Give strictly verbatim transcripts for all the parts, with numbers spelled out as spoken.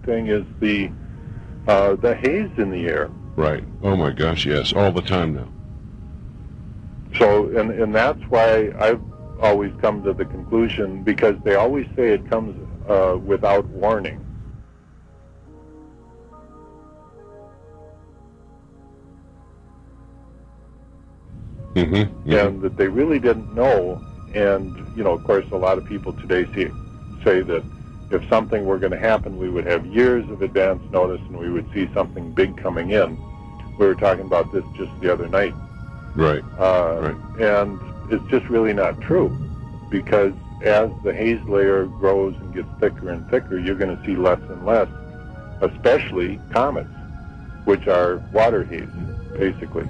thing is the uh, the haze in the air. Right. Oh my gosh, yes, all the time now. So, and, and that's why I've always come to the conclusion, because they always say it comes uh, without warning. Mm-hmm, mm-hmm. And that they really didn't know. And, you know, of course, a lot of people today see, say that if something were going to happen, we would have years of advance notice and we would see something big coming in. We were talking about this just the other night. Right. Uh, right. And it's just really not true, because as the haze layer grows and gets thicker and thicker, you're going to see less and less, especially comets, which are water haze, basically.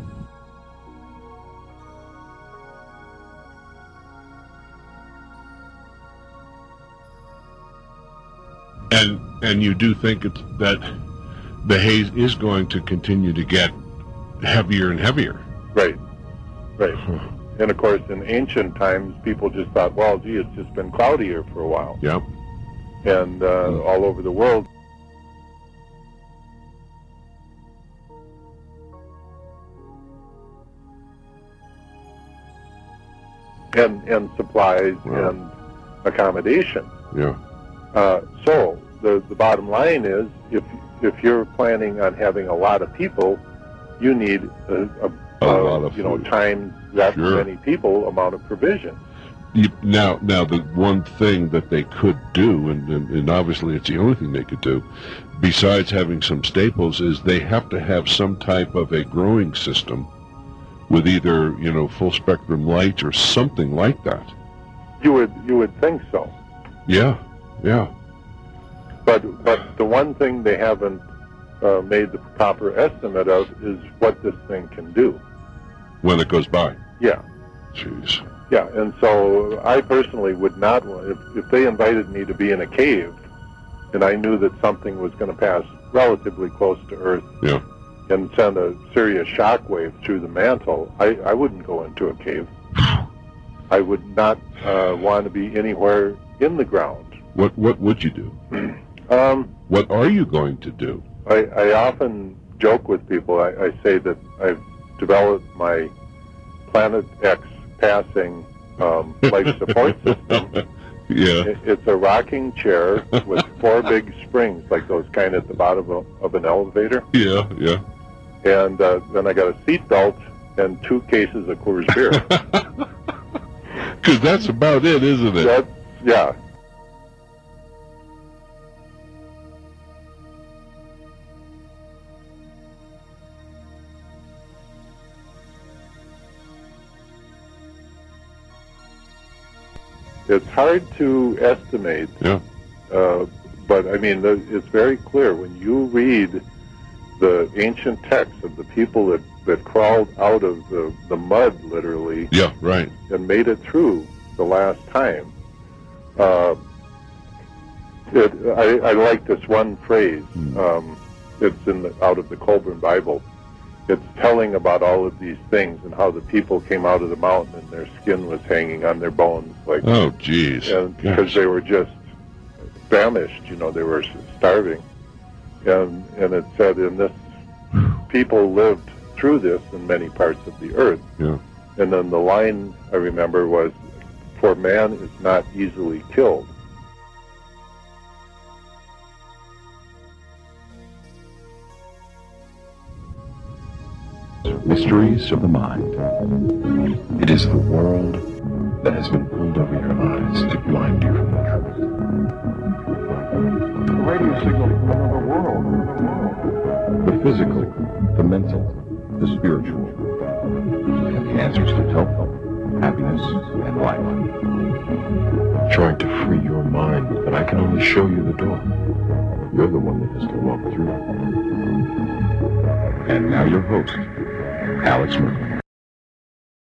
And and you do think it's, that the haze is going to continue to get heavier and heavier. Right, right. And of course, in ancient times, people just thought, well, gee, it's just been cloudier for a while. Yep. And uh, mm. all over the world, and and supplies wow. and accommodation. Yeah. Uh, so the the bottom line is, if if you're planning on having a lot of people, you need a, a, a a lot of you know food. times that Sure. many people amount of provision. You, now, now the one thing that they could do, and, and, and obviously it's the only thing they could do, besides having some staples, is they have to have some type of a growing system with either, you know, full spectrum light or something like that. You would you would think so. Yeah, yeah. But but the one thing they haven't uh, made the proper estimate of is what this thing can do when it goes by. Yeah. Jeez. Yeah, and so I personally would not want, if, if they invited me to be in a cave and I knew that something was going to pass relatively close to Earth yeah. and send a serious shock wave through the mantle, I, I wouldn't go into a cave. I would not uh, want to be anywhere in the ground. What what would you do? um, what are you going to do? I, I often joke with people. I, I say that I've developed my Planet X passing um, life support system. Yeah. It, it's a rocking chair with four big springs, like those kind at the bottom of, of an elevator. Yeah, yeah. And uh, then I got a seat belt and two cases of Coors beer. Because that's about it, isn't it? That's, yeah. It's hard to estimate, yeah. uh, but I mean, the, it's very clear when you read the ancient texts of the people that, that crawled out of the, the mud, literally, yeah, right, and made it through the last time. Uh, it, I, I like this one phrase. Mm. Um, it's in the, out of the Colburn Bible. It's telling about all of these things and how the people came out of the mountain and their skin was hanging on their bones, like oh, geez, and because they were just famished, you know, they were starving, and and it said in this, people lived through this in many parts of the earth. Yeah. And then the line I remember was, "For man is not easily killed." Mysteries of the Mind. It is the world that has been pulled over your eyes to blind you from the truth. The radio signal from another world. The physical, the mental, the spiritual, and the answers to health, happiness, and life. I'm trying to free your mind, but I can only show you the door. You're the one that has to walk through it. And now your host, Alex Merkel.